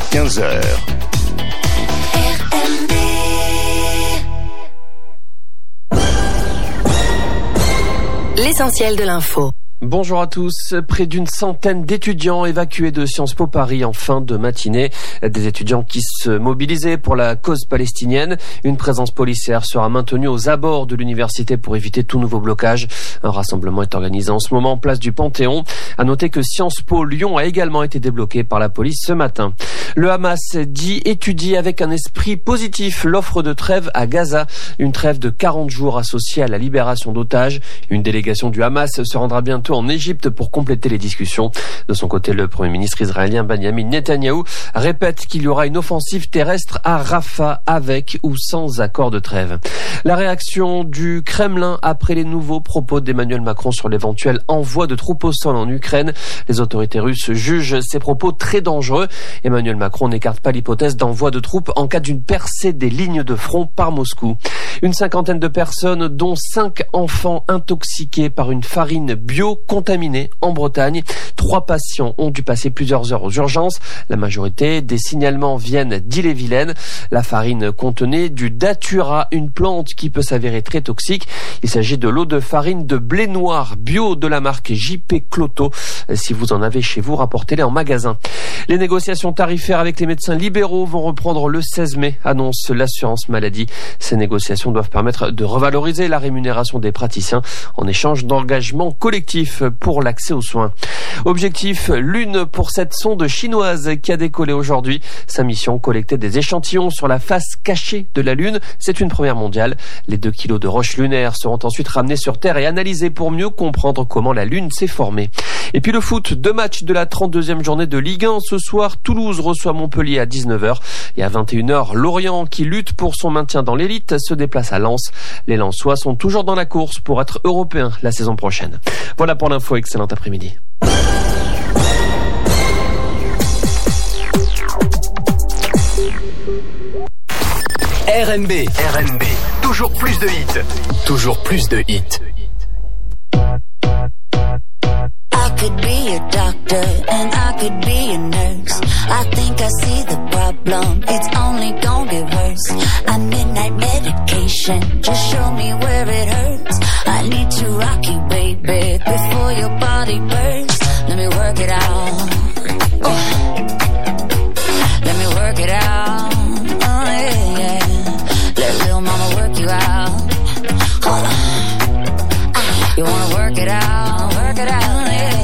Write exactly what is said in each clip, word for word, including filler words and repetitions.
quinze heures. L'essentiel de l'info. Bonjour à tous. Près d'une centaine d'étudiants évacués de Sciences Po Paris en fin de matinée. Des étudiants qui se mobilisaient pour la cause palestinienne. Une présence policière sera maintenue aux abords de l'université pour éviter tout nouveau blocage. Un rassemblement est organisé en ce moment en place du Panthéon. À noter que Sciences Po Lyon a également été débloqué par la police ce matin. Le Hamas dit étudier avec un esprit positif l'offre de trêve à Gaza. Une trêve de quarante jours associée à la libération d'otages. Une délégation du Hamas se rendra bientôt en Égypte pour compléter les discussions. De son côté, le Premier ministre israélien Benjamin Netanyahou répète qu'il y aura une offensive terrestre à Rafah avec ou sans accord de trêve. La réaction du Kremlin après les nouveaux propos d'Emmanuel Macron sur l'éventuel envoi de troupes au sol en Ukraine. Les autorités russes jugent ces propos très dangereux. Emmanuel Macron n'écarte pas l'hypothèse d'envoi de troupes en cas d'une percée des lignes de front par Moscou. Une cinquantaine de personnes, dont cinq enfants intoxiqués par une farine bio contaminée en Bretagne. Trois patients ont dû passer plusieurs heures aux urgences. La majorité des signalements viennent d'Ille-et-Vilaine. La farine contenait du datura, une plante qui peut s'avérer très toxique. Il s'agit de l'eau de farine de blé noir bio de la marque J P Cloto. Si vous en avez chez vous, rapportez-les en magasin. Les négociations tarifaires avec les médecins libéraux vont reprendre le seize mai, annonce l'assurance maladie. Ces négociations doivent permettre de revaloriser la rémunération des praticiens en échange d'engagements collectifs pour l'accès aux soins. Objectif, Lune pour cette sonde chinoise qui a décollé aujourd'hui. Sa mission, collecter des échantillons sur la face cachée de la Lune. C'est une première mondiale. Les deux kilos de roches lunaires seront ensuite ramenés sur Terre et analysés pour mieux comprendre comment la Lune s'est formée. Et puis le foot, deux matchs de la trente-deuxième journée de Ligue un. Ce soir, Toulouse reçoit Montpellier à dix-neuf heures. Et à vingt et une heures, Lorient, qui lutte pour son maintien dans l'élite, se déplace à Lens. Les Lensois sont toujours dans la course pour être européens la saison prochaine. Voilà pour l'info, excellent après-midi. R N B, R N B, toujours plus de hits, toujours plus de hits. I could be a doctor and I could be a nurse. I think I see the problem, it's only gonna get worse. I midnight medication, just show me where it hurts. I need to rock you, baby, before your body bursts. Let me work it out. Oh. Let me work it out. Oh yeah, yeah. Let little mama work you out. Hold on. Ah. You wanna work it out? Work it out.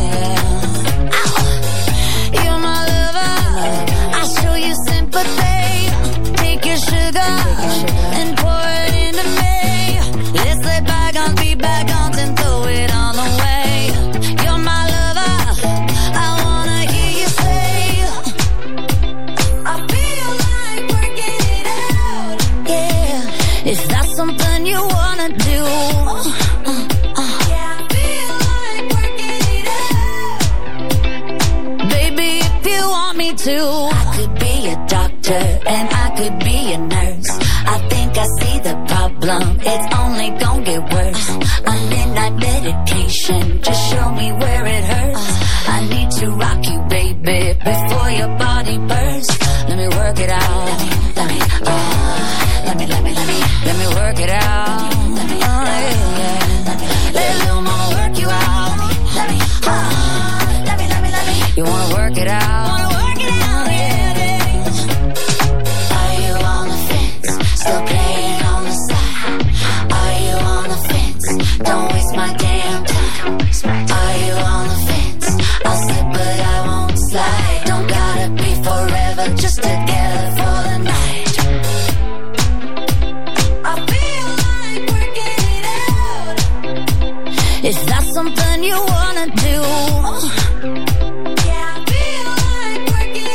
And pour it into me. Let's let bygones be bygones and throw it all away. You're my lover, I wanna hear you say, I feel like working it out. Yeah, is that something you wanna do? Uh, uh. Yeah, I feel like working it out. Baby, if you want me to, I could be a doctor and I could be a nurse. I think I see the problem, it's only gonna get worse. I'm midnight medication, just show me where it hurts. I need to rock you, baby, before your body bursts. Let me work it out. Let me, let me, uh, let me, let me, let me, let me work it out. Let me, oh, yeah, yeah. Let little mama work you out. Let me, uh, let me, let me, let me. You wanna work it out? Wanna work it out, yeah, yeah. Are you on the fence? Still playing on the side. Are you on the fence? Don't waste my damn time. Are you on the fence? I'll slip but I won't slide. Don't gotta be forever, just together for the night. I feel like working it out. Is that something you wanna do? Yeah, I feel like working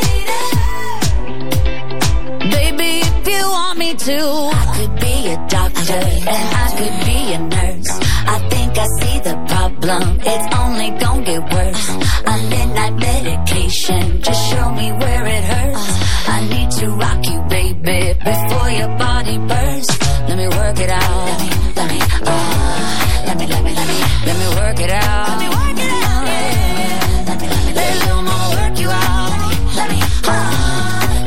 it out. Baby, if you want me to, I could be a doctor and I could be a nurse. I think I see the problem, it's only gonna get worse. I'm midnight medication, just show me where it hurts. I need to rock you, baby, before your body bursts. Let me work it out. Let me, let me, uh, let me, let me, let me, let me work it out. Let me work it out. Yeah. Let me, let me, let little mama work you out. Let me, uh,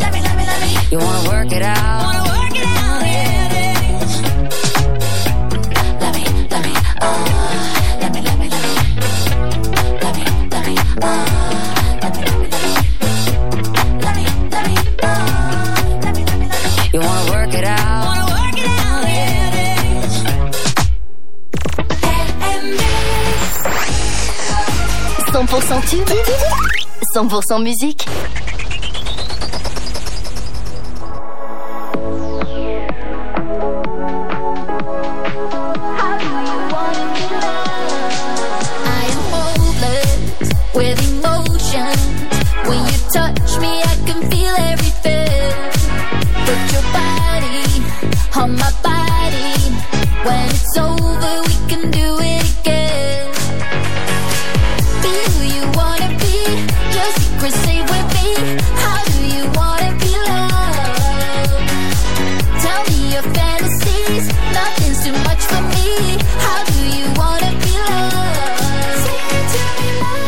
cent pour cent tube, cent pour cent musique. With emotion, when you touch me, I can feel everything. Put your body on my body. When it's over, we can do it again. Be who you wanna be. Your secret, stay with me. How do you wanna be loved? Tell me your fantasies. Nothing's too much for me. How do you wanna be loved? Say it to me, love.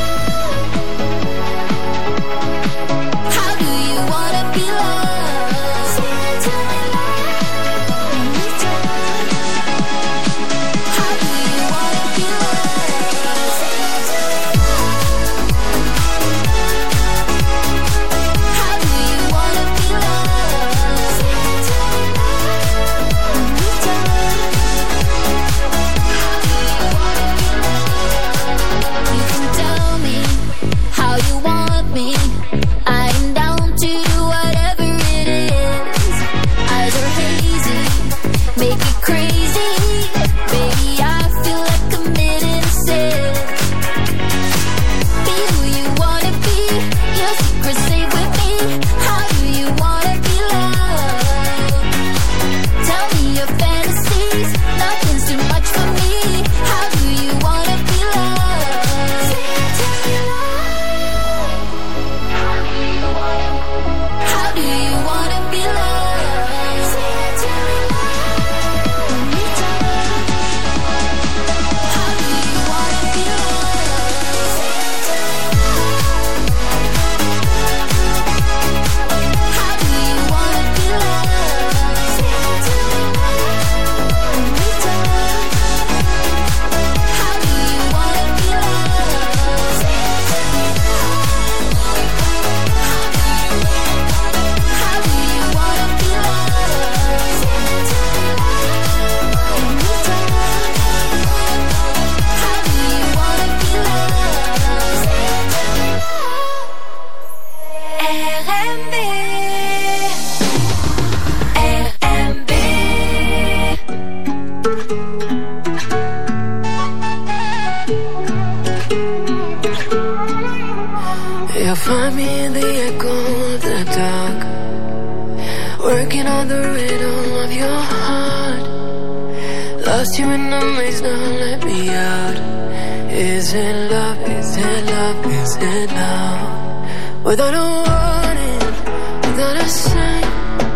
Without a warning, without a sign,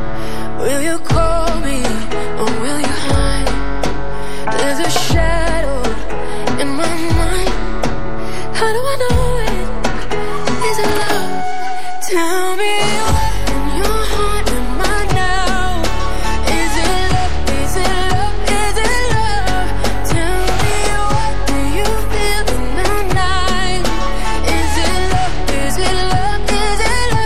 will you call me or will you hide? There's a shadow in my mind. How do I know it? Is it love? Tell me what in your heart am I now? Is it love? Is it love? Is it love? Tell me what do you feel in the night? Is it love? Is it love? Is it love?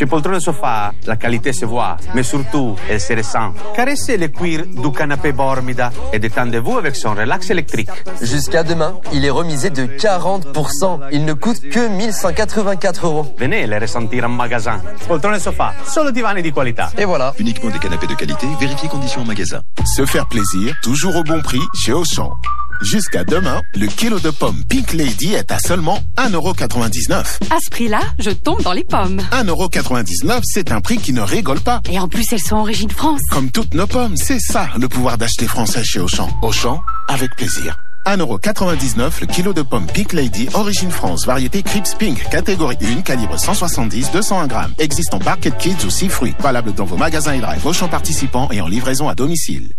Chez Poltrone Sofa, la qualité se voit, mais surtout, elle se ressent. Caressez le cuir du canapé Bormida et détendez-vous avec son relax électrique. Jusqu'à demain, il est remisé de quarante pour cent. Il ne coûte que mille cent quatre-vingt-quatre euros. Venez les ressentir en magasin. Poltrone Sofa, solo divani di qualità. Et voilà. Uniquement des canapés de qualité, vérifiez conditions en magasin. Se faire plaisir, toujours au bon prix chez Auchan. Jusqu'à demain, le kilo de pommes Pink Lady est à seulement un euro quatre-vingt-dix-neuf. À ce prix-là, je tombe dans les pommes. un euro quatre-vingt-dix-neuf, c'est un prix qui ne rigole pas. Et en plus, elles sont origine France. Comme toutes nos pommes, c'est ça le pouvoir d'acheter français chez Auchan. Auchan, avec plaisir. un euro quatre-vingt-dix-neuf le kilo de pommes Pink Lady, origine France, variété Crips Pink, catégorie un, calibre cent soixante-dix à deux cent un grammes. Existe en Barquette Kids ou six fruits. Valable dans vos magasins et drive Auchan participants et en livraison à domicile.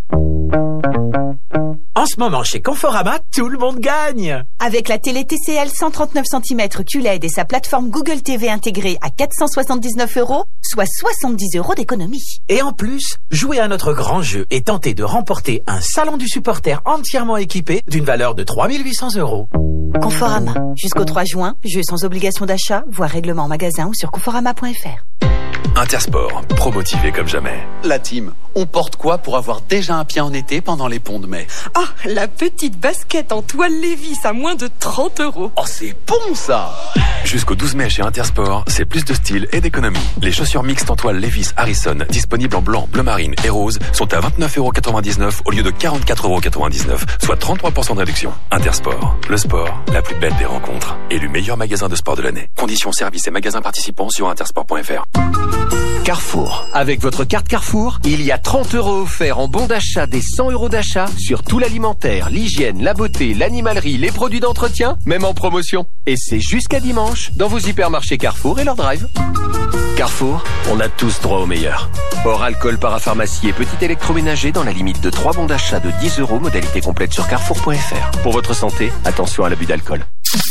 En ce moment, chez Conforama, tout le monde gagne. Avec la télé T C L cent trente-neuf centimètres Q L E D et sa plateforme Google T V intégrée à quatre cent soixante-dix-neuf euros, soit soixante-dix euros d'économie. Et en plus, jouez à notre grand jeu et tentez de remporter un salon du supporter entièrement équipé d'une valeur de trois mille huit cents euros. Conforama. Jusqu'au trois juin, jeu sans obligation d'achat, voire règlement en magasin ou sur conforama point f r. Intersport, promotivé comme jamais. La team, on porte quoi pour avoir déjà un pied en été pendant les ponts de mai? Ah, la petite basket en toile Levi's à moins de trente euros. Oh, c'est bon ça! Jusqu'au douze mai chez Intersport, c'est plus de style et d'économie. Les chaussures mixtes en toile Levi's Harrison, disponibles en blanc, bleu marine et rose, sont à vingt-neuf euros quatre-vingt-dix-neuf au lieu de quarante-quatre euros quatre-vingt-dix-neuf, soit trente-trois pour cent de réduction. Intersport, le sport, la plus belle des rencontres. Élu meilleur magasin de sport de l'année. Conditions, services et magasins participants sur intersport point f r. Carrefour. Avec votre carte Carrefour, il y a trente euros offerts en bon d'achat des cent euros d'achat sur tout l'alimentaire, l'hygiène, la beauté, l'animalerie, les produits d'entretien, même en promotion. Et c'est jusqu'à dimanche dans vos hypermarchés Carrefour et leur drive. Carrefour, on a tous droit au meilleur. Hors alcool, parapharmacie et petit électroménager dans la limite de trois bons d'achat de dix euros, modalité complète sur carrefour point f r. Pour votre santé, attention à l'abus d'alcool.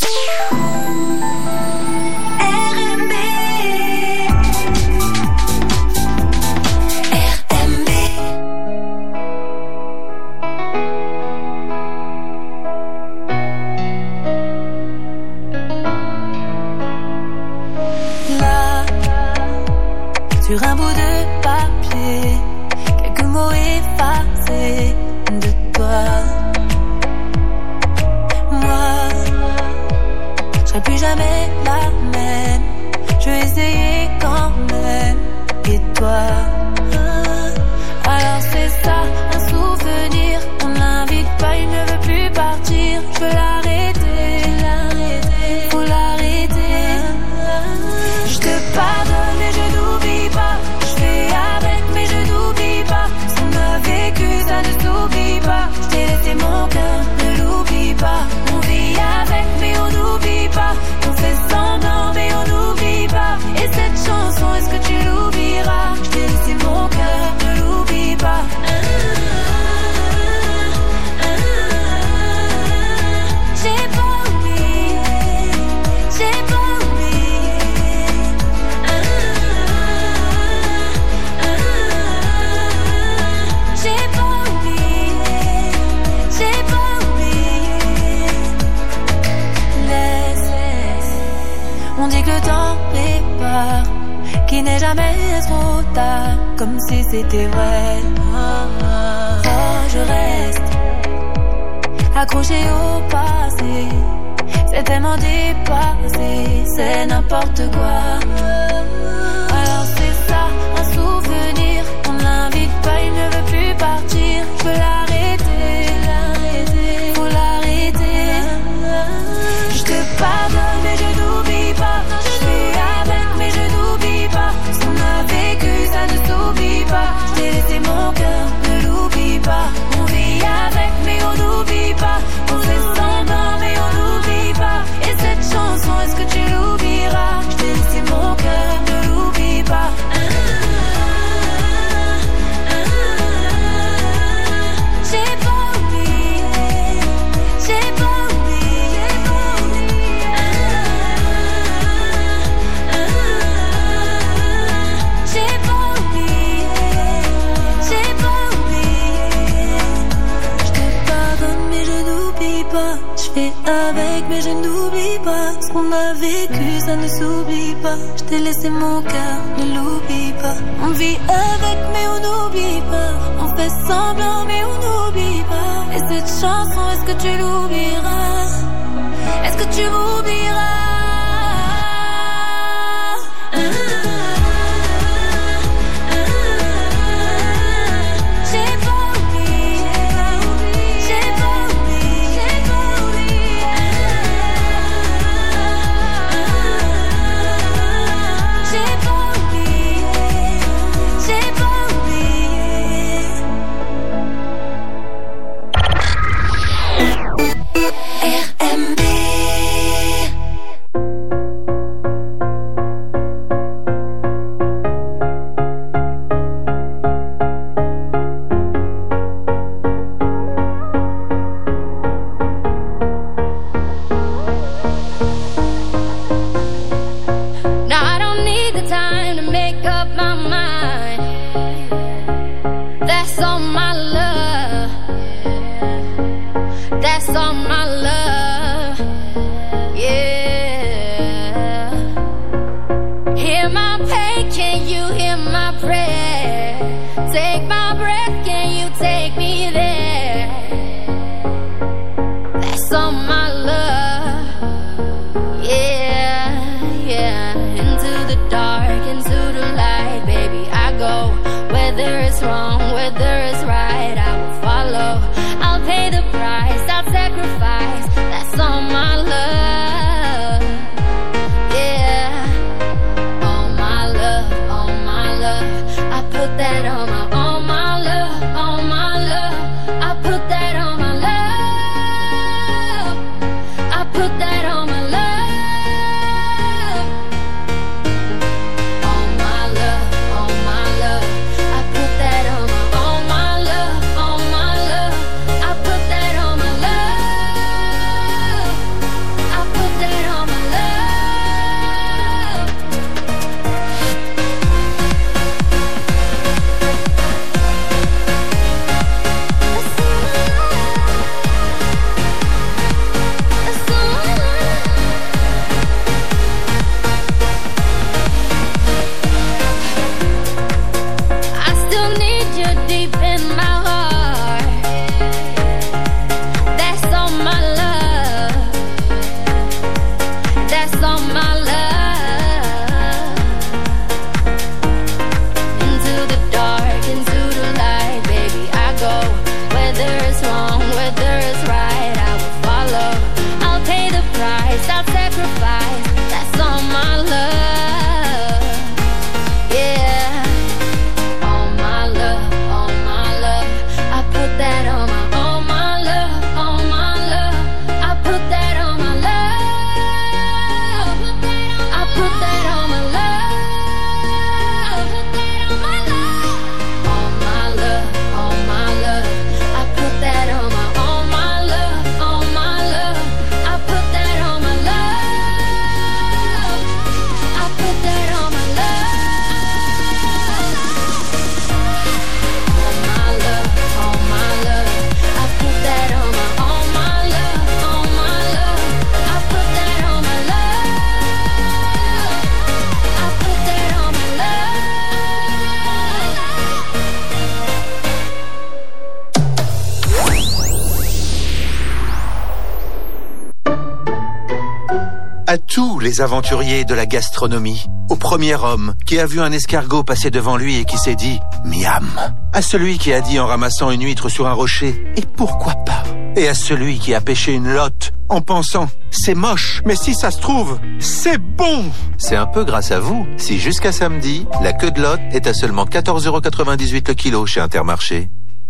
Sur un bout de papier, quelques mots effacés de toi. Moi, je serai plus jamais la même. Je vais essayer quand même. Et toi, alors c'est ça, un souvenir. On l'invite pas, il ne veut plus partir. Je veux l'arrêter, l'arrêter, faut l'arrêter. Je te pardonne et je n'oublie pas. Je fais avec mais je n'oublie pas. Ce qu'on a vécu ça ne s'oublie pas. Je t'ai laissé mon cœur, ne l'oublie pas. On vit avec mais on n'oublie pas. On fait semblant mais on n'oublie pas. Et cette chanson, est-ce que tu l'oublieras? Je t'ai laissé mon cœur, ne l'oublie pas. J'ai pas oublié, j'ai pas on dit que le temps répare, qu'il n'est jamais trop tard, comme si c'était vrai. Oh, je reste accroché au passé, c'est tellement dépassé, c'est n'importe quoi. Alors c'est ça, un souvenir, on ne l'invite pas, il ne veut plus partir. Je veux l'arrêter, l'arrêter, faut l'arrêter. Je te pardonne mais je n'oublie pas. Je suis avec mais je n'oublie pas. Ce qu'on a vécu ça ne s'oublie pas. Je t'ai laissé mon cœur, ne l'oublie pas. On vit avec mais on n'oublie pas. On fait semblant mais on n'oublie pas. Et cette chanson, est-ce que tu l'oublieras? Je t'ai laissé mon cœur, ne l'oublie pas. J'ai pas oublié, j'ai pas oublié. J'ai pas oublié, j'ai pas oublié. Je te pardonne mais je n'oublie pas. Je fais avec mais je n'oublie pas. Ce qu'on a vécu ça ça ne s'oublie pas. Je t'ai laissé mon cœur, ne l'oublie pas. On vit avec mais on n'oublie pas. On fait semblant mais on n'oublie pas. Et cette chanson, est-ce que tu l'oublieras? Est-ce que tu m'oublieras? À tous les aventuriers de la gastronomie, au premier homme qui a vu un escargot passer devant lui et qui s'est dit « miam », à celui qui a dit en ramassant une huître sur un rocher « et pourquoi pas », et à celui qui a pêché une lotte en pensant « c'est moche, mais si ça se trouve, c'est bon ». C'est un peu grâce à vous si jusqu'à samedi, la queue de lotte est à seulement quatorze euros quatre-vingt-dix-huit le kilo chez Intermarché.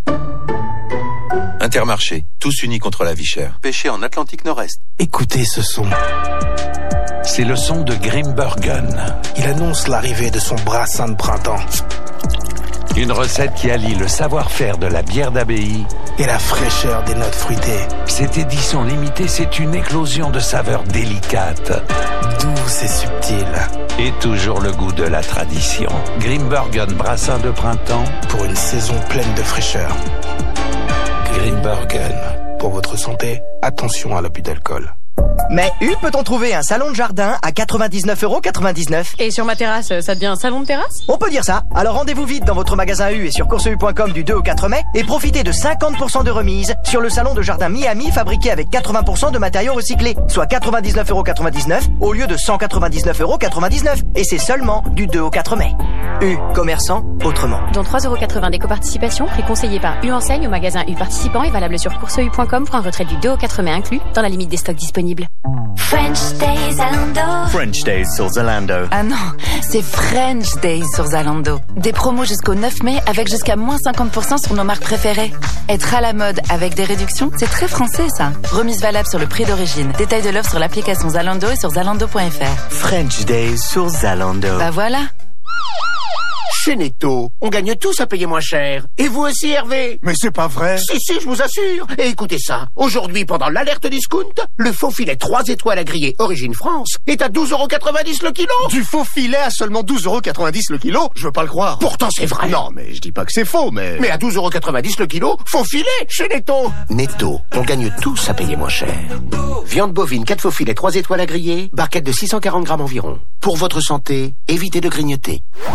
Intermarché, tous unis contre la vie chère. Pêché en Atlantique Nord-Est. Écoutez ce son. C'est le son de Grimbergen. Il annonce l'arrivée de son brassin de printemps. Une recette qui allie le savoir-faire de la bière d'abbaye et la fraîcheur des notes fruitées. Cette édition limitée, c'est une éclosion de saveurs délicates, douces et subtiles. Et toujours le goût de la tradition. Grimbergen brassin de printemps pour une saison pleine de fraîcheur. Grimbergen. Pour votre santé, attention à l'abus d'alcool. Mais où peut-on trouver un salon de jardin à quatre-vingt-dix-neuf euros quatre-vingt-dix-neuf? Et sur ma terrasse, ça devient un salon de terrasse? On peut dire ça. Alors rendez-vous vite dans votre magasin U et sur course u point com du deux au quatre mai et profitez de cinquante pour cent de remise sur le salon de jardin Miami fabriqué avec quatre-vingts pour cent de matériaux recyclés, soit quatre-vingt-dix-neuf euros quatre-vingt-dix-neuf au lieu de cent quatre-vingt-dix-neuf euros quatre-vingt-dix-neuf. Et c'est seulement du deux au quatre mai. U, commerçant autrement. Dont trois euros quatre-vingts d'éco-participation, prix conseillé par U Enseigne au magasin U participant et valable sur course u point com pour un retrait du deux au quatre mai inclus dans la limite des stocks disponibles. French Days Zalando. French Days sur Zalando. Ah non, c'est French Days sur Zalando. Des promos jusqu'au neuf mai avec jusqu'à moins cinquante pour cent sur nos marques préférées. Être à la mode avec des réductions, c'est très français ça. Remise valable sur le prix d'origine. Détail de l'offre sur l'application Zalando et sur zalando point f r. French Days sur Zalando. Bah voilà. Chez Netto, on gagne tous à payer moins cher. Et vous aussi, Hervé? Mais c'est pas vrai. Si, si, je vous assure. Et écoutez ça. Aujourd'hui, pendant l'alerte discount, le faux filet trois étoiles à griller Origine France est à douze euros quatre-vingt-dix le kilo. Du faux filet à seulement douze euros quatre-vingt-dix le kilo? Je veux pas le croire. Pourtant, c'est vrai. Non, mais je dis pas que c'est faux, mais... Mais à douze euros quatre-vingt-dix le kilo, faux filet chez Netto. Netto, on gagne tous à payer moins cher. Viande bovine, quatre faux filets, trois étoiles à griller, barquette de six cent quarante grammes environ. Pour votre santé, évitez de grignoter.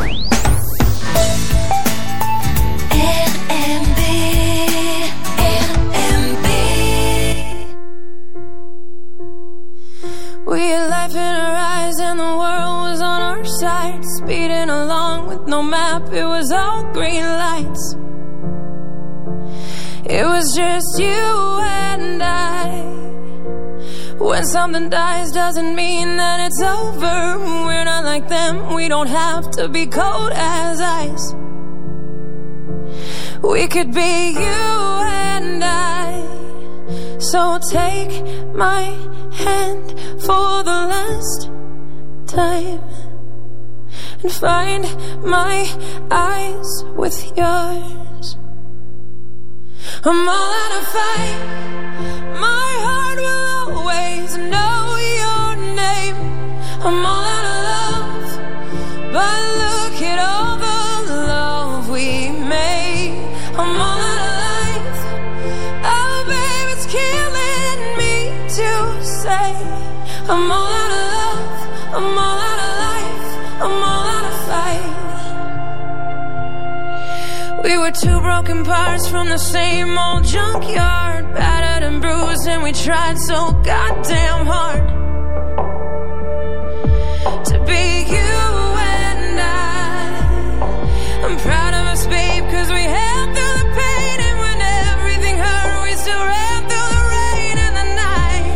We had life in our eyes and the world was on our side. Speeding along with no map, it was all green lights. It was just you and I. When something dies doesn't mean that it's over. We're not like them, we don't have to be cold as ice. We could be you and I. So take my hand for the last time and find my eyes with yours. I'm all out of fight. My heart will always know your name. I'm all out of love, but look at all the love we made. I'm all out of life. Oh, babe, it's killing me to say I'm all out of love, I'm all out of life, I'm all out of fight. We were two broken parts from the same old junkyard, battered and bruised, and we tried so goddamn hard to be you and I. I'm proud of us, babe, cause we held through the pain, and when everything hurt, we still ran through the rain and the night.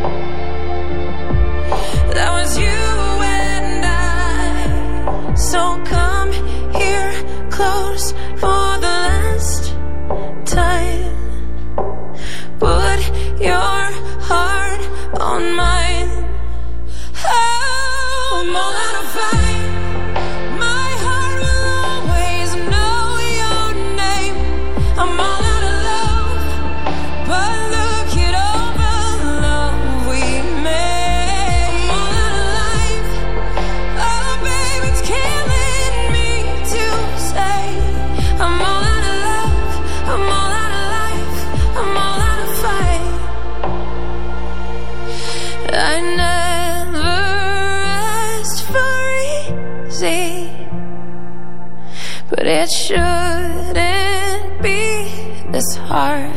That was you and I. So come here close for the last time. Put your heart on mine. Oh, I'm all out of fight. My heart will always know your name. I'm all out of love, but look at all the love we made. I'm all out of life. Oh, babe, it's killing me to say I'm all out of love, I'm all out of life, I'm all out of fight. I never asked for easy, but it shouldn't be this hard.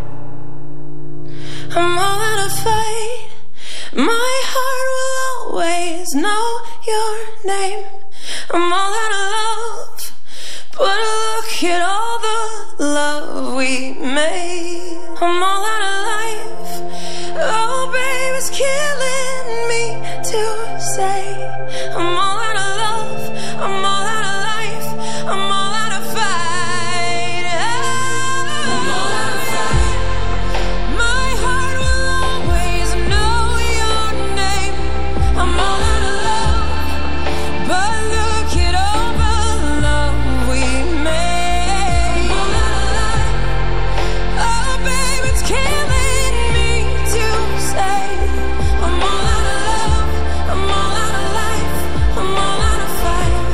I'm all out of fight. My heart will always know your name. I'm all out of love, but look at all the love we made. I'm all out of life. Oh, babe, it's killing me to say I'm all out of love, I'm all out of life, I'm all out of fight. I'm all out of fight. My heart will always know your name. I'm all out of love, but look at all the love we made. I'm all out of life. Oh, babe, it's killing me to say I'm all out of love, I'm all out of life, I'm all out of fight.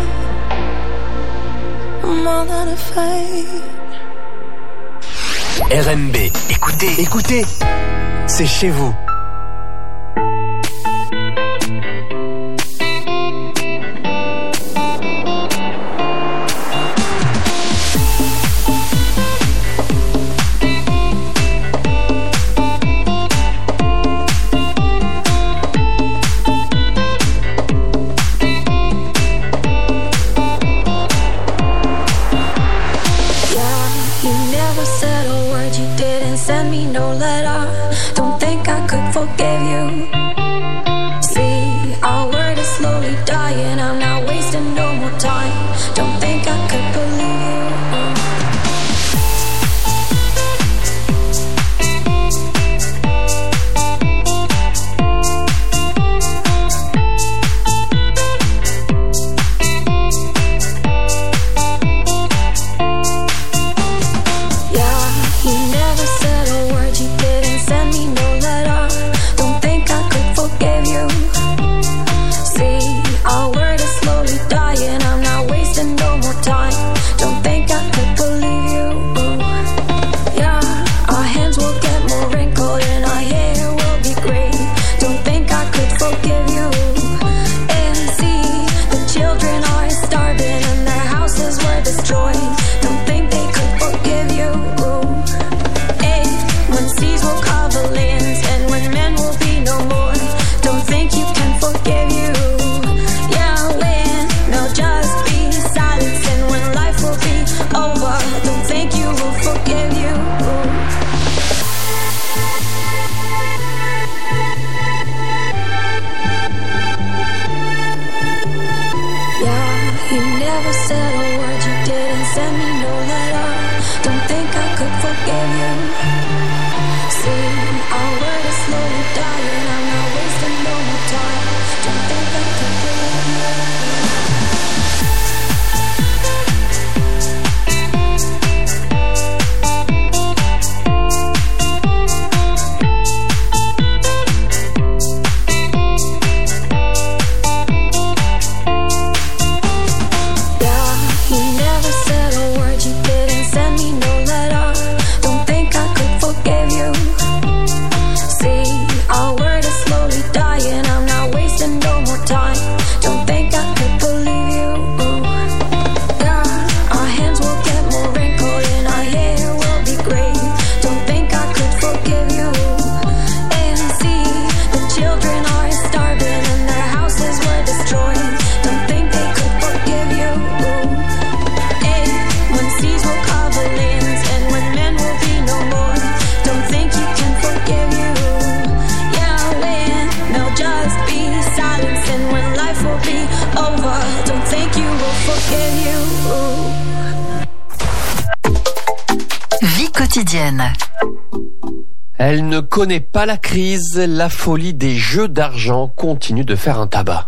I'm all out of fight. R M B, écoutez, écoutez, c'est chez vous. me no letter. Don't think I could forgive you. See, our word is slowly dying. I'm not wasting no more time. Don't think I could believe you. Elle ne connaît pas la crise, la folie des jeux d'argent continue de faire un tabac.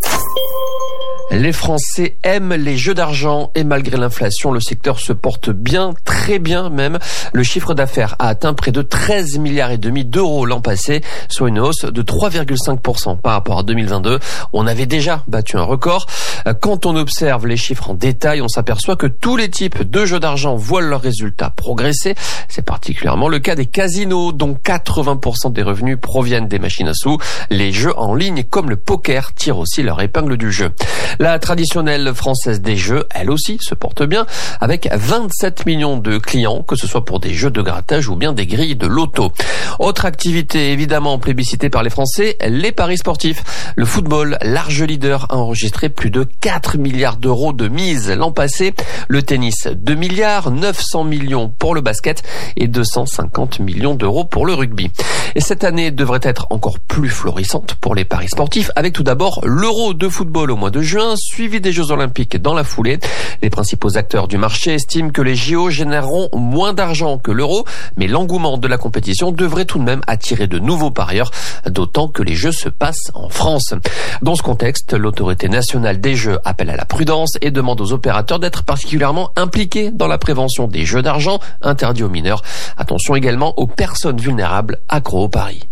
Les Français aiment les jeux d'argent et malgré l'inflation, le secteur se porte bien, très bien même. Le chiffre d'affaires a atteint près de treize milliards et demi d'euros l'an passé, soit une hausse de trois virgule cinq pour cent par rapport à deux mille vingt-deux. On avait déjà battu un record. Quand on observe les chiffres en détail, on s'aperçoit que tous les types de jeux d'argent voient leurs résultats progresser. C'est particulièrement le cas des casinos, dont quatre-vingts pour cent des revenus proviennent des machines à sous. Les jeux en ligne, comme le poker, tirent aussi leur épingle du jeu. La traditionnelle française des jeux, elle aussi, se porte bien, avec vingt-sept millions de clients, que ce soit pour des jeux de grattage ou bien des grilles de loto. Autre activité évidemment plébiscitée par les Français, les paris sportifs. Le football, large leader, a enregistré plus de quatre milliards d'euros de mise l'an passé. Le tennis, deux milliards, neuf cents millions pour le basket et deux cent cinquante millions d'euros pour le rugby. Et cette année devrait être encore plus florissante pour les paris sportifs, avec tout d'abord l'Euro de football au mois de juin, suivi des Jeux Olympiques dans la foulée. Les principaux acteurs du marché estiment que les J O généreront moins d'argent que l'Euro, mais l'engouement de la compétition devrait tout de même attirer de nouveaux parieurs, d'autant que les Jeux se passent en France. Dans ce contexte, l'autorité nationale des Jeux appelle à la prudence et demande aux opérateurs d'être particulièrement impliqués dans la prévention des jeux d'argent interdits aux mineurs. Attention également aux personnes vulnérables accros aux paris.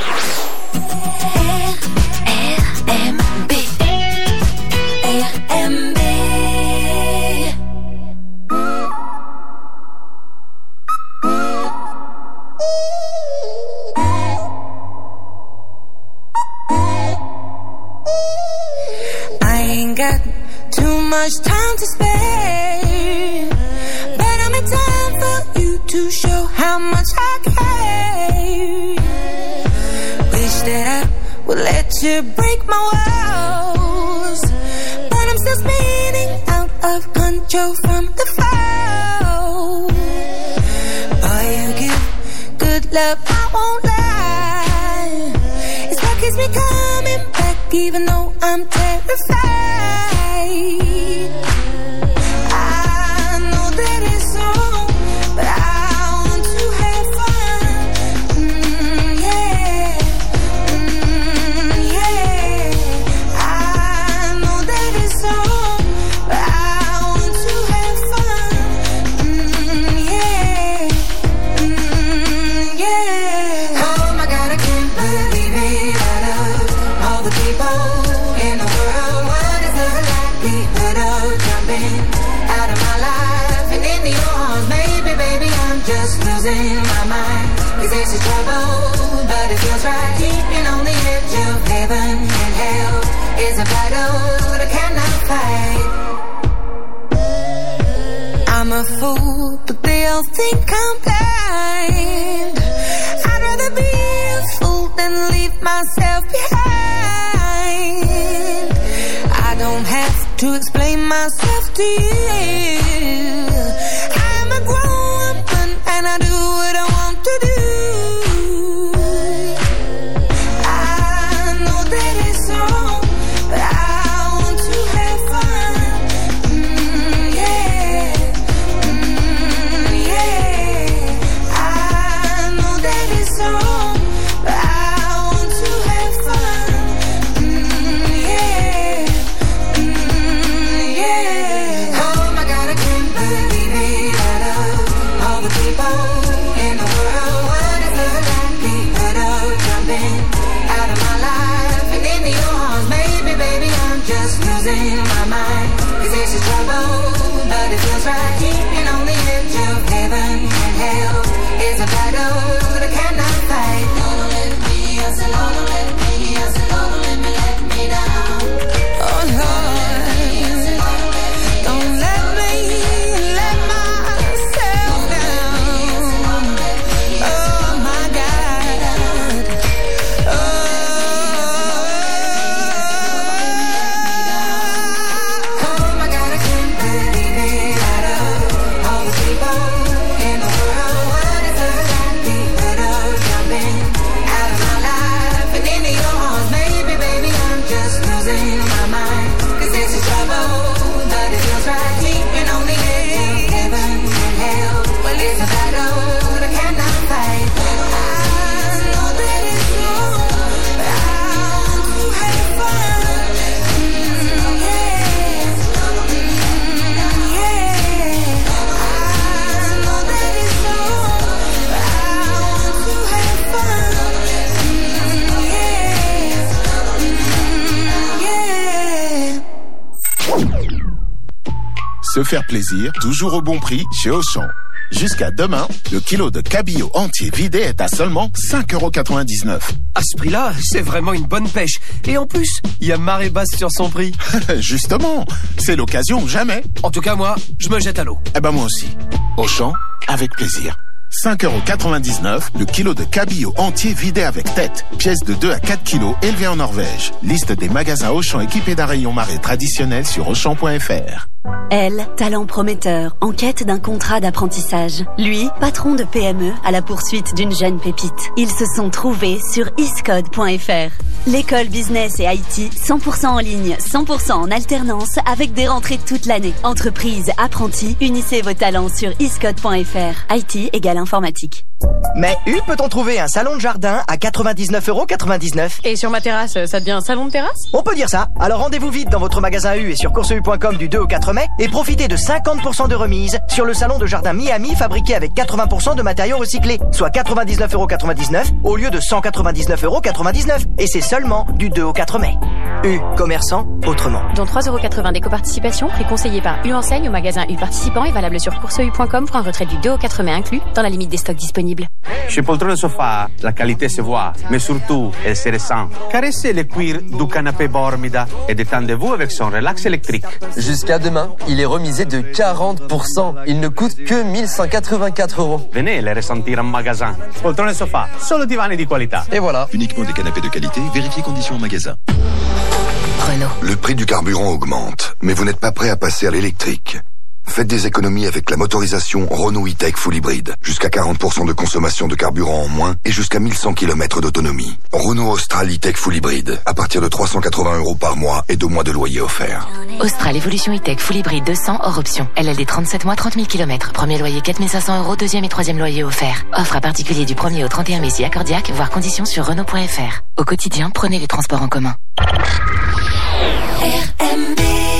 Got too much time to spare, but I'm in time for you to show how much I care. Wish that I would let you break my walls, but I'm still spinning out of control from the fall. Boy, you give good love, I won't lie. It's what keeps me coming back, even though I'm terrified. I know that it's wrong, but I want to have fun. Mm, yeah, mm, yeah. I know that it's wrong, but I want to have fun. Mm, yeah, mm, yeah. Oh my God, I can't believe it. Out of all the people in the world, what is the likelihood of jumping out of my life and into your arms? Maybe, baby, I'm just losing my mind. Cause this is trouble, but it feels right. Keeping on the edge of heaven and hell is a battle that I cannot fight. I'm a fool, but they all think I'm blind. I'd rather be a fool than leave myself behind. I don't have to explain myself to you. I'm a grown woman and I do what I want to do. I know that it's wrong, but I want to have fun. Mm, yeah, mm, yeah. I know that it's wrong, but I want to have fun. Mm, yeah, mm, yeah. Oh my God, I can't believe it. Out of all the people in the world, what is the likelihood of jumping out of my life and into your arms? Maybe, baby, I'm just losing my mind. Cause this is trouble, but it feels right. Keeping on the edge of heaven and hell is a battle that I cannot fight. Don't let me, I said, don't let me, I said, don't let me let me down. Oh Lord, don't let me let myself down. Oh my God. Oh my God, I can't believe it. Out of all the people in the world, what is the likelihood of jumping out of my life and into your arms? Maybe, baby, I'm just losing my mind. Cause this is trouble, but it feels right. Keeping on the edge of heaven and hell. Well, it's a battle that I cannot fight. I know that it's wrong, but I want to have fun. Mm, yeah, mm, yeah. I know that it's wrong, but I want to have fun. Mm, yeah, mm, yeah. Se faire plaisir, toujours au bon prix chez Auchan. Jusqu'à demain, le kilo de cabillaud entier vidé est à seulement cinq euros quatre-vingt-dix-neuf. À ce prix-là, c'est vraiment une bonne pêche. Et en plus, il y a marée basse sur son prix. Justement, c'est l'occasion ou jamais. En tout cas, moi, je me jette à l'eau. Eh ben moi aussi. Auchan, avec plaisir. cinq euros quatre-vingt-dix-neuf, le kilo de cabillaud entier vidé avec tête. Pièce de deux à quatre kilos, élevée en Norvège. Liste des magasins Auchan équipés d'un rayon marée traditionnel sur auchan point f r. Elle, talent prometteur, en quête d'un contrat d'apprentissage. Lui, patron de P M E à la poursuite d'une jeune pépite. Ils se sont trouvés sur iscode point f r. L'école business et I T, cent pour cent en ligne, cent pour cent en alternance, avec des rentrées toute l'année. Entreprise, apprentis, unissez vos talents sur iscode point f r. I T égale informatique. Mais U peut-on trouver un salon de jardin à quatre-vingt-dix-neuf euros quatre-vingt-dix-neuf? Et sur ma terrasse, ça devient un salon de terrasse? On peut dire ça. Alors rendez-vous vite dans votre magasin U et sur course u point com du deux au quatre mai et profitez de cinquante pour cent de remise sur le salon de jardin Miami fabriqué avec quatre-vingts pour cent de matériaux recyclés, soit quatre-vingt-dix-neuf euros quatre-vingt-dix-neuf au lieu de cent quatre-vingt-dix-neuf euros quatre-vingt-dix-neuf. Et c'est seulement du deux au quatre mai. U, commerçant autrement. Dont trois euros quatre-vingts d'éco-participation, prix conseillé par U Enseigne au magasin U participant et valable sur course u point com pour un retrait du deux au quatre mai inclus dans la limite des stocks disponibles. Chez Poltrone Sofa, la qualité se voit, mais surtout, elle se ressent. Caressez le cuir du canapé Bormida et détendez-vous avec son relax électrique. Jusqu'à demain, il est remisé de quarante pour cent. Il ne coûte que mille cent quatre-vingt-quatre euros. Venez le ressentir en magasin. Poltrone Sofa, solo divani di qualità. Et voilà. Uniquement des canapés de qualité, vérifiez conditions en magasin. Renault. Le prix du carburant augmente, mais vous n'êtes pas prêt à passer à l'électrique. Faites des économies avec la motorisation Renault E-Tech Full Hybrid. Jusqu'à quarante pour cent de consommation de carburant en moins et jusqu'à mille cent kilomètres d'autonomie. Renault Austral E-Tech Full Hybrid. À partir de trois cent quatre-vingts euros par mois et deux mois de loyer offert. Austral Evolution E-Tech Full Hybrid deux cents hors option. L L D trente-sept mois, trente mille kilomètres. Premier loyer quatre mille cinq cents euros, deuxième et troisième loyer offert. Offre à particulier du premier au trente et un mai si accordiaque, voire conditions sur Renault point F R. Au quotidien, prenez les transports en commun. R M B.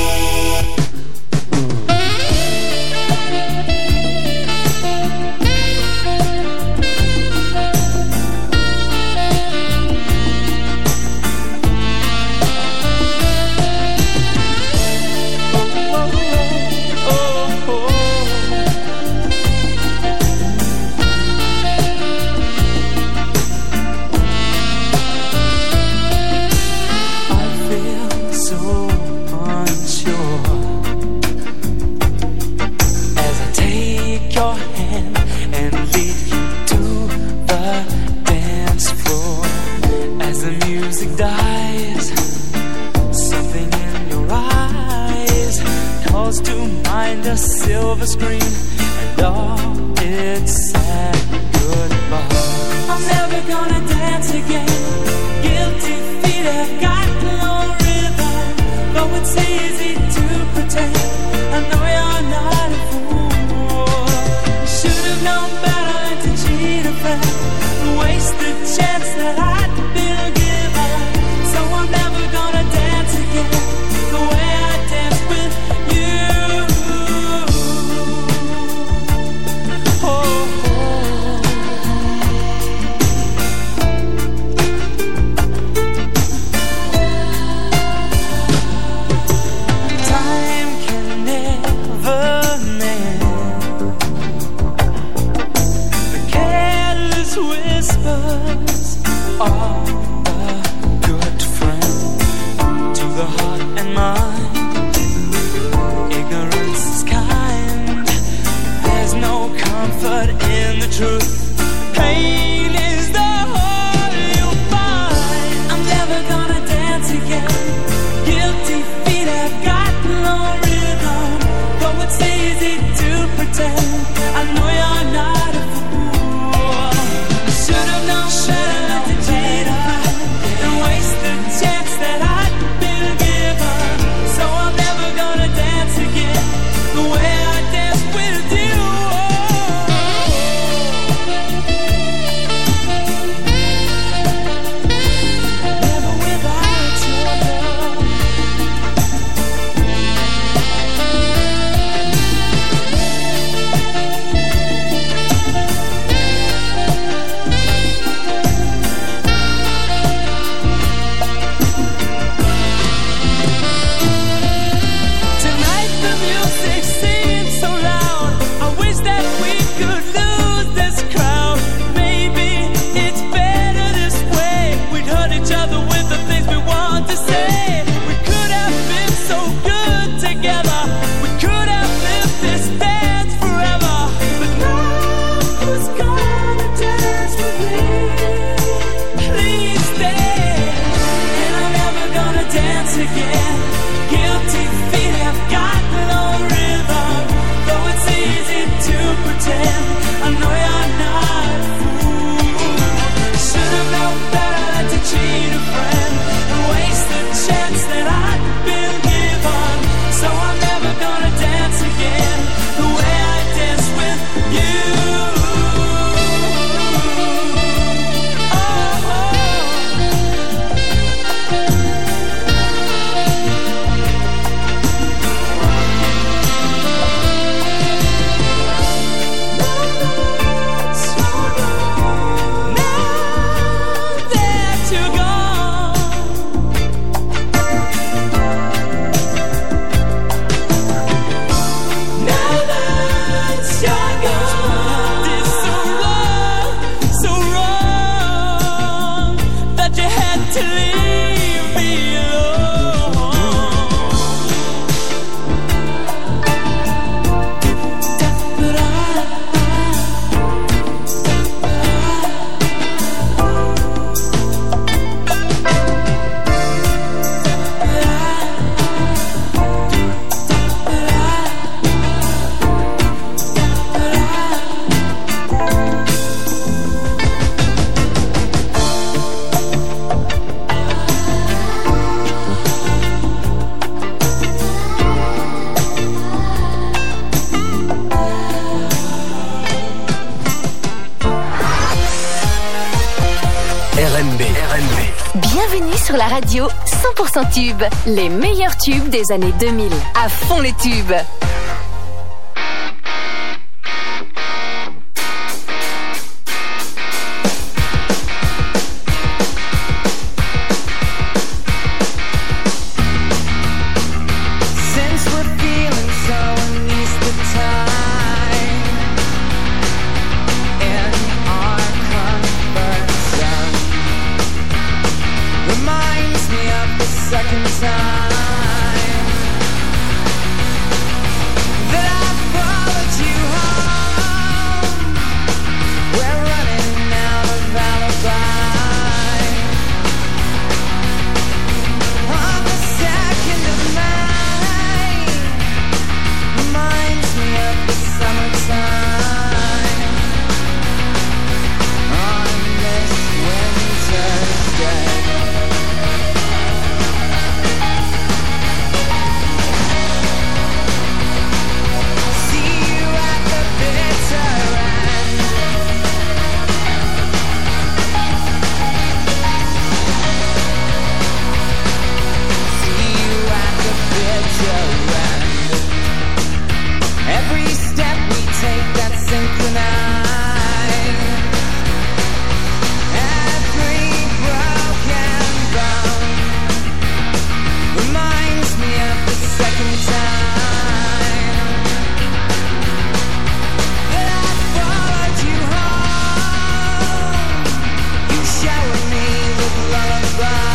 A silver screen and all its sad goodbye. I'm never gonna dance again. Guilty feet have got no rhythm, though it's easy to pretend. I know you're not a fool. Should have known better to cheat a friend, waste the chance that I'd been given. So I'm never gonna dance again the way I danced with you. sur la radio cent pour cent tubes. Les meilleurs tubes des années deux mille. À fond les tubes. Second time that I followed you home. We're running out of alibi. On the second of May reminds me of the summertime. On this winter's day. Every step we take that's synchronized. Every broken bone reminds me of the second time that I followed you home. You showered me with lullaby.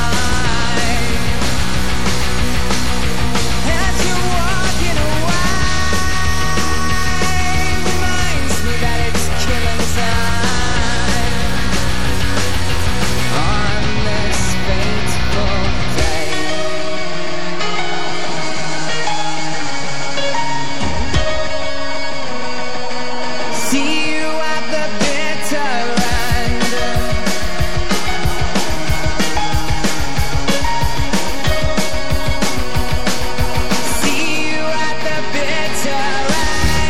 As you're walking away, that it's killing time on this fateful day. See you at the bitter end. See you at the bitter end.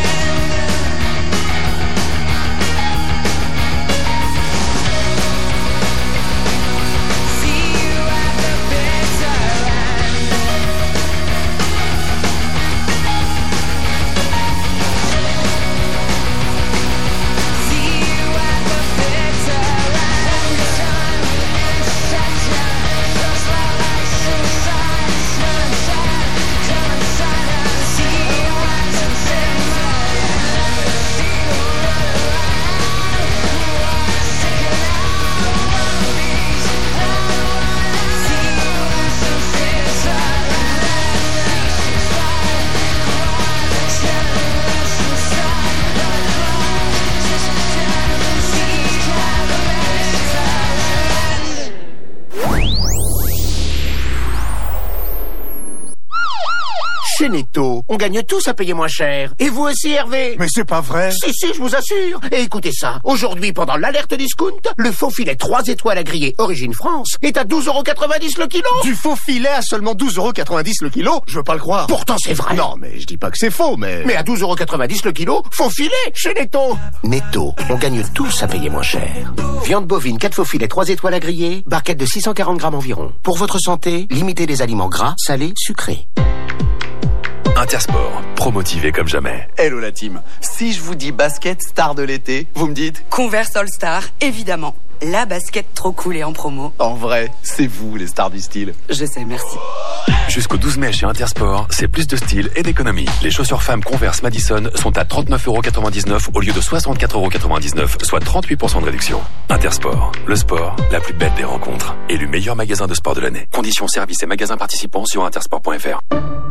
Chez Netto, on gagne tous à payer moins cher. Et vous aussi, Hervé? Mais c'est pas vrai. Si, si, je vous assure. Et écoutez ça. Aujourd'hui, pendant l'alerte discount, le faux filet trois étoiles à griller Origine France est à douze euros quatre-vingt-dix le kilo. Du faux filet à seulement douze euros quatre-vingt-dix le kilo? Je veux pas le croire. Pourtant, c'est vrai. Non, mais je dis pas que c'est faux, mais... Mais à douze euros quatre-vingt-dix le kilo, faux filet chez Netto. Netto, on gagne tous à payer moins cher. Viande bovine, quatre faux filets, trois étoiles à griller, barquette de six cent quarante grammes environ. Pour votre santé, limitez les aliments gras, salés, sucrés. Intersport, promotivé comme jamais. Hello la team. Si je vous dis basket star de l'été, vous me dites Converse All Star, évidemment. La basket trop cool et en promo. En vrai, c'est vous les stars du style. Je sais, merci. Jusqu'au douze mai chez Intersport, c'est plus de style et d'économie. Les chaussures femmes Converse Madison sont à trente-neuf euros quatre-vingt-dix-neuf au lieu de soixante-quatre euros quatre-vingt-dix-neuf, soit trente-huit pour cent de réduction. Intersport, le sport, la plus belle des rencontres. Élu meilleur magasin de sport de l'année. Conditions, services et magasins participants sur intersport point f r.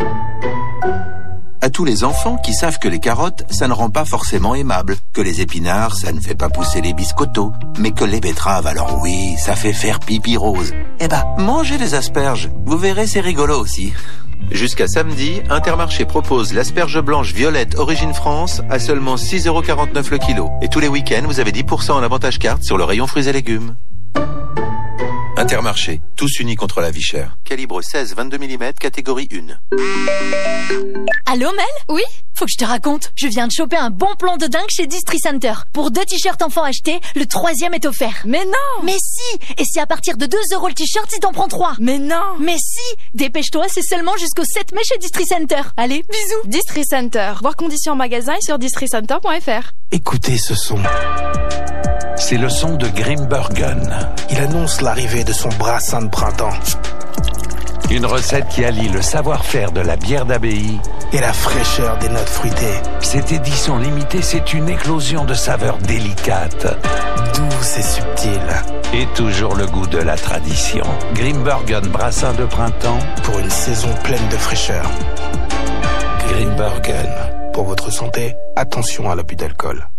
À tous les enfants qui savent que les carottes, ça ne rend pas forcément aimable, que les épinards, ça ne fait pas pousser les biscottos, mais que les betteraves, alors oui, ça fait faire pipi rose. Eh ben, mangez les asperges, vous verrez, c'est rigolo aussi. Jusqu'à samedi, Intermarché propose l'asperge blanche violette Origine France à seulement six euros quarante-neuf le kilo. Et tous les week-ends, vous avez dix pour cent en avantage carte sur le rayon fruits et légumes. Intermarché, tous unis contre la vie chère. Calibre seize vingt-deux millimètres, catégorie un. Allô Mel? Oui? faut que je te raconte. Je viens de choper un bon plan de dingue chez Distri Center. Pour deux t-shirts enfants achetés, le troisième est offert. Mais non! Mais si! Et c'est à partir de deux euros le t-shirt si t'en prends trois. Mais non! Mais si! Dépêche-toi, c'est seulement jusqu'au sept mai chez Distri Center. Allez, bisous! Distri Center. Voir conditions en magasin et sur distri center point f r. Écoutez ce son. C'est le son de Grimbergen. Il annonce l'arrivée de son brassin de printemps. Une recette qui allie le savoir-faire de la bière d'abbaye et la fraîcheur des notes fruitées. Cette édition limitée, c'est une éclosion de saveurs délicates, douces et subtiles. Et toujours le goût de la tradition. Grimbergen brassin de printemps pour une saison pleine de fraîcheur. Grimbergen. Pour votre santé, attention à l'abus d'alcool.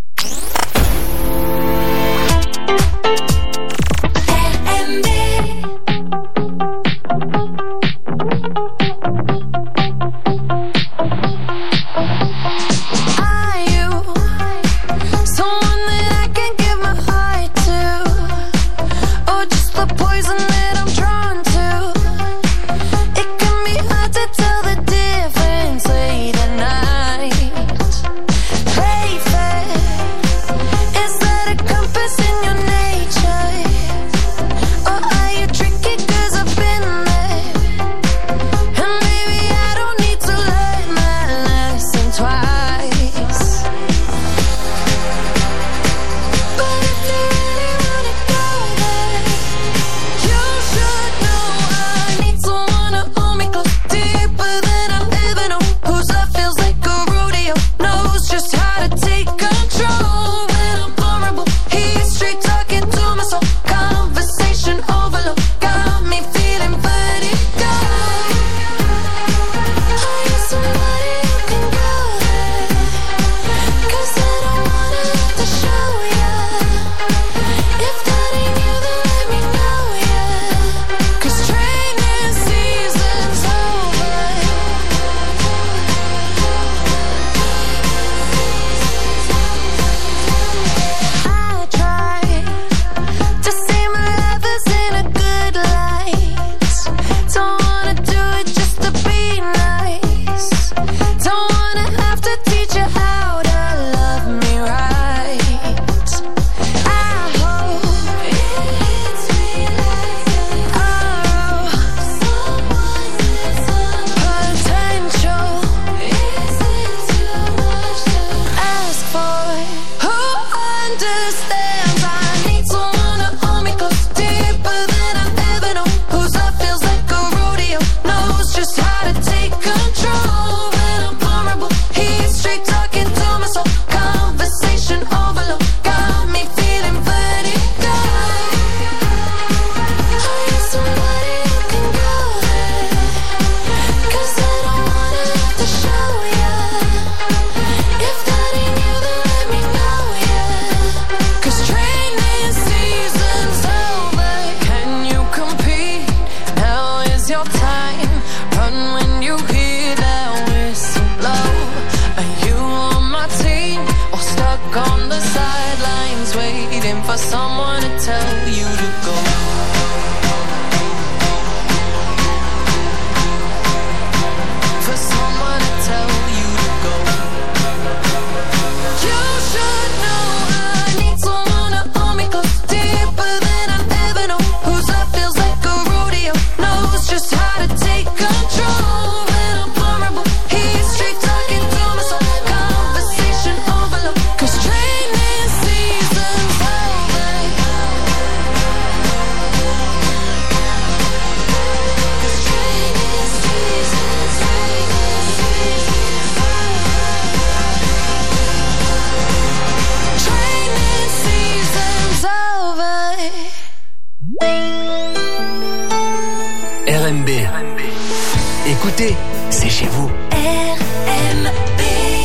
Écoutez, c'est chez vous. R M B.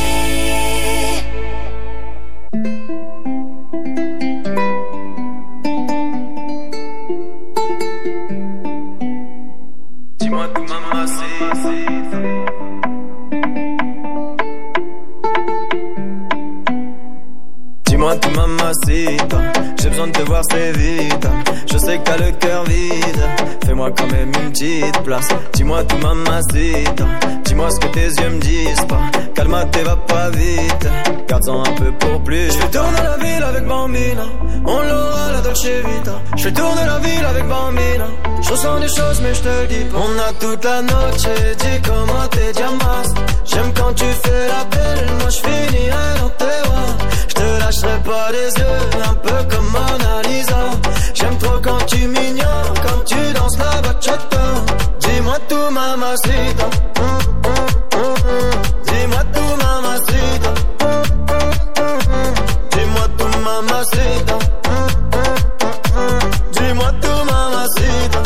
Dis-moi tout maman, c'est... Dis-moi tout mamacita, j'ai besoin de te voir c'est vite. Je sais que t'as le cœur vide. Fais-moi quand même une petite place. Dis-moi tout mamacita. Dis-moi ce que tes yeux me disent pas. Calme-toi, va pas vite. Garde-en un peu pour plus. Je fais tourner la ville avec Bambina. On l'aura la Dolce Vita. Je fais tourner la ville avec Bambina. Je ressens des choses mais je te le dis pas. On a toute la noche, dis comment t'es diamas. J'aime quand tu fais la belle. Moi je finirai dans tes bras. Je te lâcherai pas les yeux. Un peu comme Mona Lisa. J'aime trop quand tu m'ignores. Quand tu danses la bachata. Dis-moi tout mamacita. Dis-moi tout mamacita. Dis-moi tout mamacita. Dis-moi tout mamacita.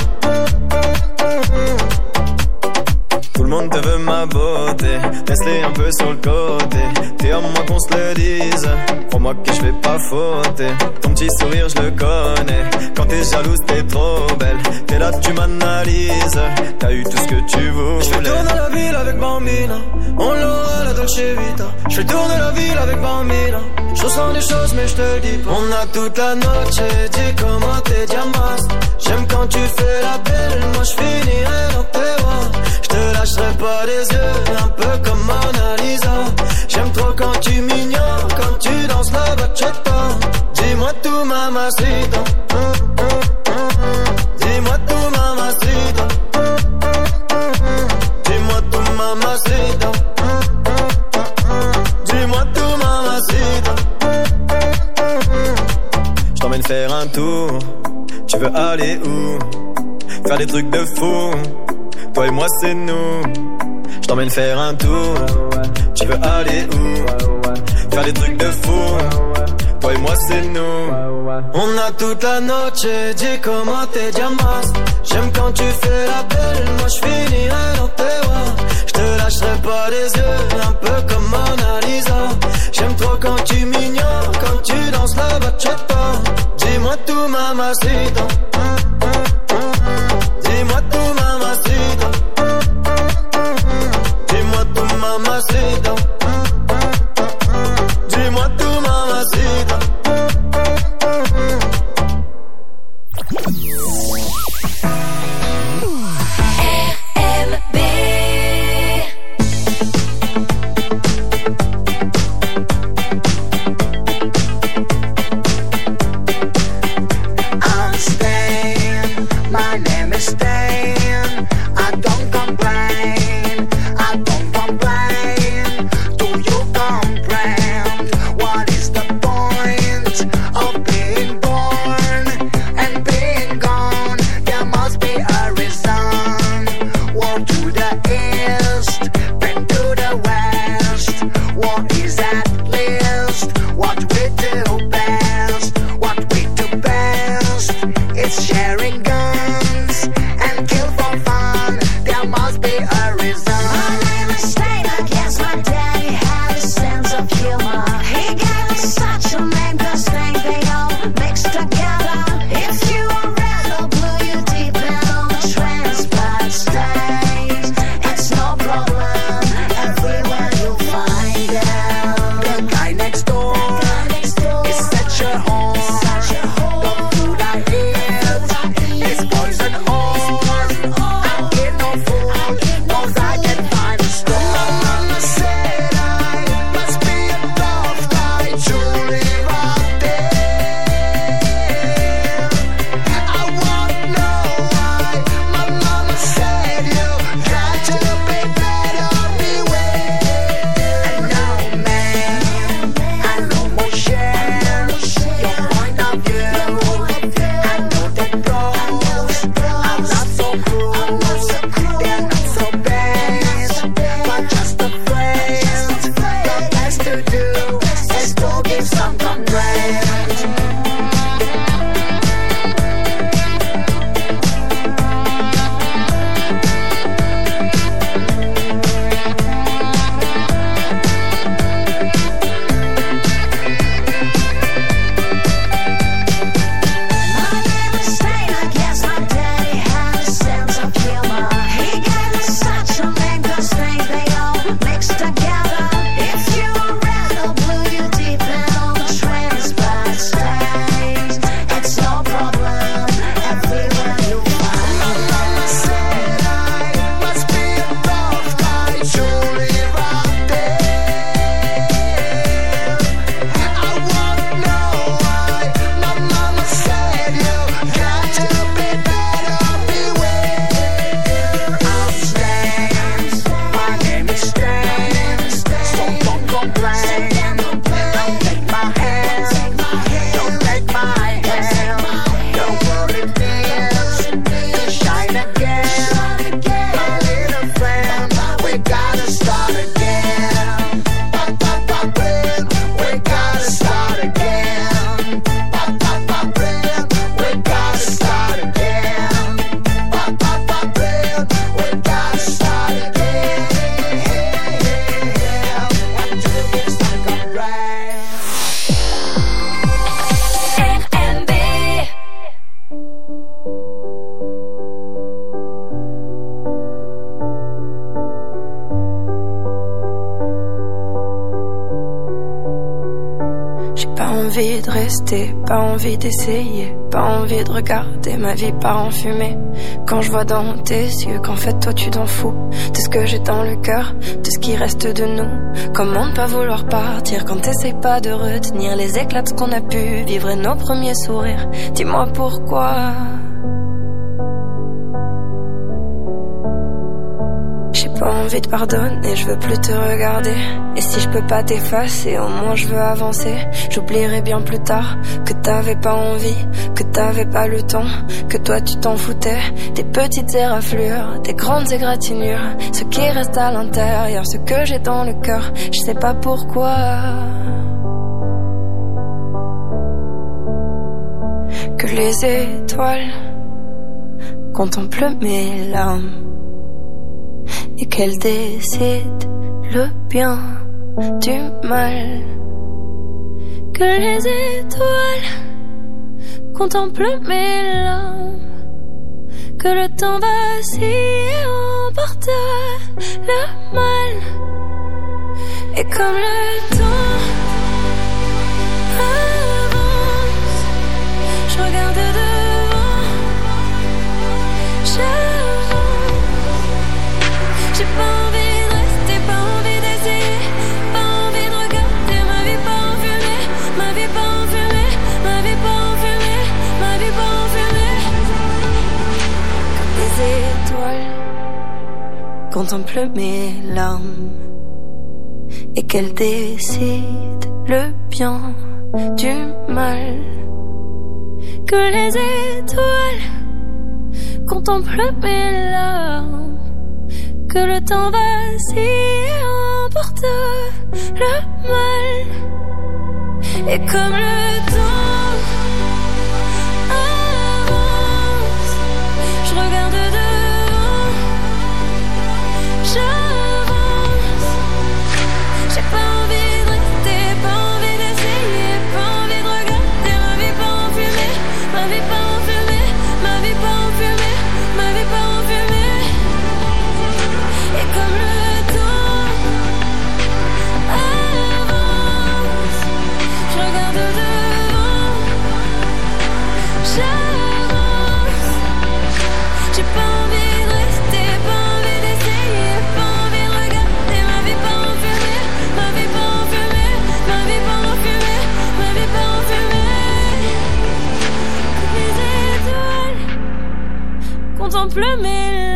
Tout le monde te veut ma beauté. Laisse-les un peu sur le côté. T'es à moi qu'on se le dise. Crois-moi que je vais pas fauter. Ton petit sourire je le connais. Quand t'es jalouse t'es trop belle. T'es là tu m'analyses. T'as eu tout ce que tu voulais. Je fais tourner la ville avec Bambina. On l'aura la Dolce Vita. Je fais tourner la ville avec Bambina. Je ressens des choses mais je te le dis pas. On a toute la noche, dis comment t'es diamas. J'aime quand tu fais la belle. Moi je finirai dans tes bras. Je te lâcherai pas les yeux. Un peu comme Mona Lisa. J'aime trop quand tu m'ignores. Quand tu danses la bachata. Dis-moi tout mamacita. Dis-moi tout mamacita. Dis-moi tout mamacita. Dis-moi tout mamacita. Je t'emmène faire un tour. Tu veux aller où? Faire des trucs de fou. Toi et moi c'est nous. Je t'emmène faire un tour. Tu veux aller où? Faire des trucs de fou. Toi et moi c'est nous. On a toute la noche, dis comment t'es diamas. J'aime quand tu fais la belle. Moi je finirai dans tes bras. Je te lâcherai pas les yeux. Un peu comme Mona Lisa. J'aime trop quand tu m'ignores. Quand tu danses la bachata. Dis-moi tout mamacita. Dis-moi tout mamacita. Dis-moi tout mamacita. Dis-moi tout mamacita. Stan, I don't complain, I don't complain. envie de rester, pas envie d'essayer, pas envie de regarder ma vie part en fumée. Quand je vois dans tes yeux qu'en fait toi tu t'en fous de ce que j'ai dans le cœur, de ce qui reste de nous. Comment ne pas vouloir partir quand t'essayes pas de retenir les éclats de ce qu'on a pu vivre et nos premiers sourires. Dis-moi pourquoi. J'ai pas envie de pardonner, je veux plus te regarder. Et si je peux pas t'effacer, au moins je veux avancer. J'oublierai bien plus tard que t'avais pas envie, que t'avais pas le temps, que toi tu t'en foutais. Des petites éraflures, des grandes égratignures, ce qui reste à l'intérieur, ce que j'ai dans le cœur, je sais pas pourquoi. Que les étoiles contemplent mes larmes et qu'elles décident le bien du mal. Que les étoiles contemplent mes larmes, que le temps vacille et emporte le mal. Et comme le temps avance, je regarde devant, j'avance. J'ai pas envie de rester, pas envie d'essayer, pas envie de regarder ma vie pas en fumée, ma vie pas en fumée, ma vie pas en fumée, ma vie pas en fumée. Comme les étoiles contemplent mes larmes et qu'elles décident le bien du mal. Que les étoiles contemplent mes larmes, que le temps vacille et emporte le mal. Et comme le temps avance, je regarde devant, j'avance. J'ai pas envie de rester, pas envie d'essayer, pas envie de regarder ma vie pas en fumée, ma vie pas en fumée, ma vie pas en fumée, ma vie pas en fumée. Et comme le temps avance, je regarde devant, j'avance. J'ai pas envie de rester, pas envie d'essayer, pas envie de regarder ma vie pas en fumée, ma vie pas en fumée, ma vie pas en fumée, ma vie pas en fumée. Les étoiles contemplent mes